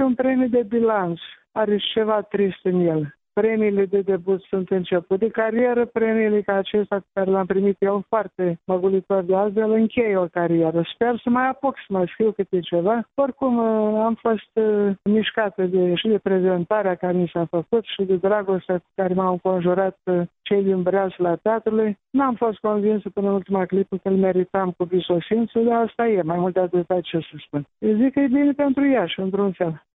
un premiu de bilanț, are ceva trist în el. Premiile de debut sunt început de carieră, premiile ca acesta pe care l-am primit eu foarte măgulitor de altfel, încheie o carieră. Sper să mai apuc să mai scriu câte ceva. Oricum am fost mișcată și de prezentarea care mi s-a făcut și de dragostea cu care m-au înconjurat cei din Breasla Teatrului. N-am fost convinsă până în ultima clipă că îl meritam cu visosință, dar asta e, mai mult de atât ce să spun. Eu zic că e bine pentru Iași, într-un fel.